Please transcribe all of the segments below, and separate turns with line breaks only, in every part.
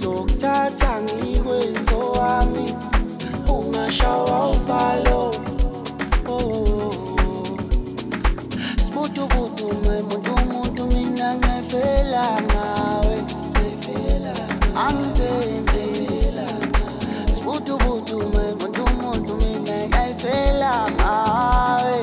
Ngizokuthatha ngikwenze owami, ungashawa uvalo. Sibutubutu muntu mina ngefela ngawe, angizenze. Sibutubutu muntu mina ngefela ngawe,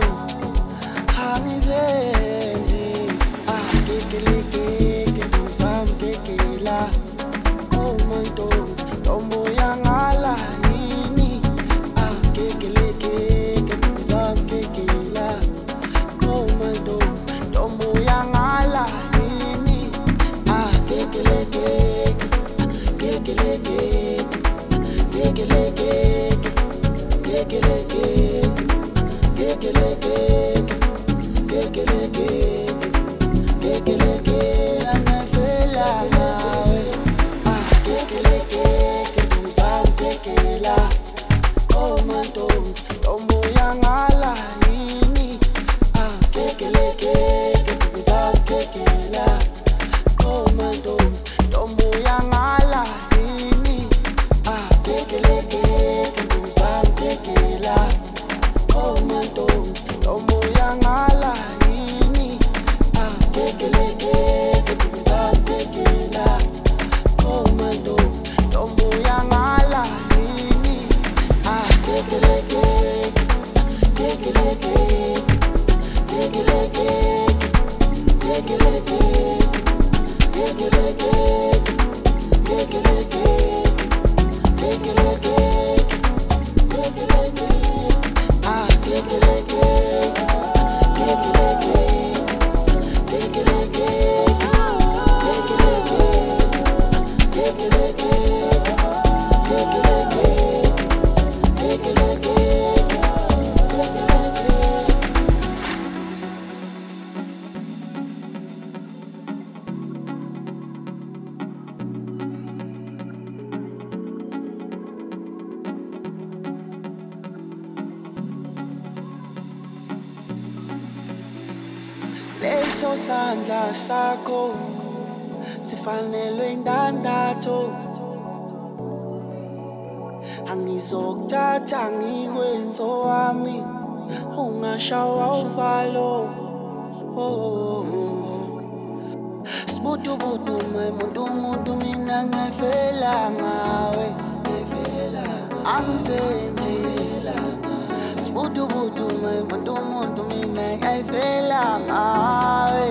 angizenze. Kekeleke tumsam kekela, oh manto tombo yangala yini. Kekeleke tumsam kekela, oh manto tombo yangala yini. Kekeleke kekeleke kekeleke kekeleke kekeleke kekeleke kekeleke angefela ngawe. Kekeleke tumsam kekela, oh manto tombo yangala yini. Kekeleke tumsam kekela, oh manto tombo yangala yini. Kekeleke tumsam kekela, oh manto tombo yangala yini. Kekeleke tumsam kekela, oh manto tombo yangala yini. Kekeleke kekeleke kekeleke kekeleke kekeleke kekeleke kekeleke leso sandla sakho sifanelwe indandatho. Angizokuthatha ngikwenze owami, ungashawa uvalo. Sibutubutu muntu mina ngefela ngawe, angizenzi. Sibutubutu muntu mina ngefela ngawe,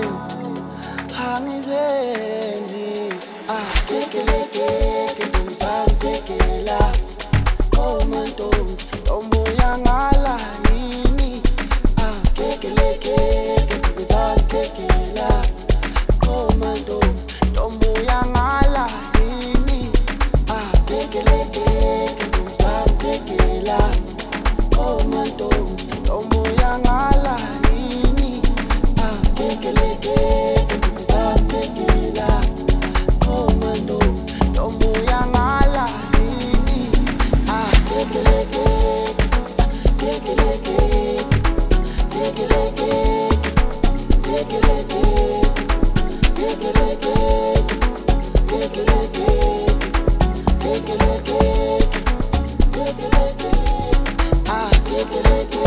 angizenzi. Kekeleke tumsam kekela, oh manto tombo yangala yini. Kekeleke tumsam kekela, oh manto tombo yangala yini. Kekeleke tumsam kekela, oh manto tombo yangala yini. Kekeleke tumsam kekela, oh manto tombo yangala yini. Kekeleke kekeleke kekeleke kekeleke kekeleke kekeleke kekeleke kekeleke kekeleke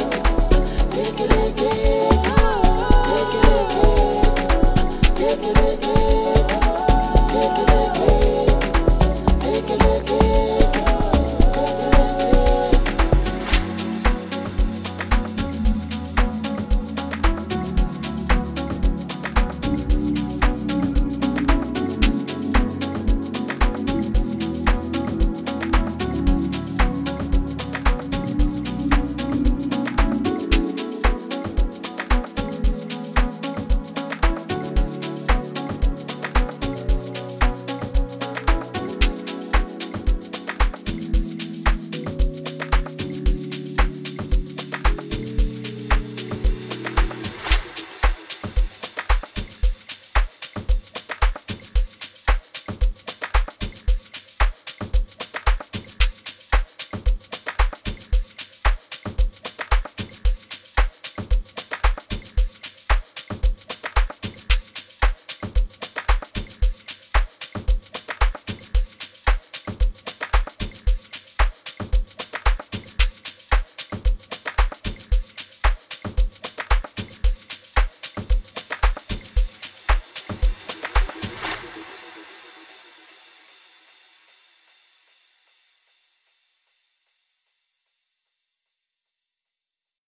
kekeleke kekeleke kekeleke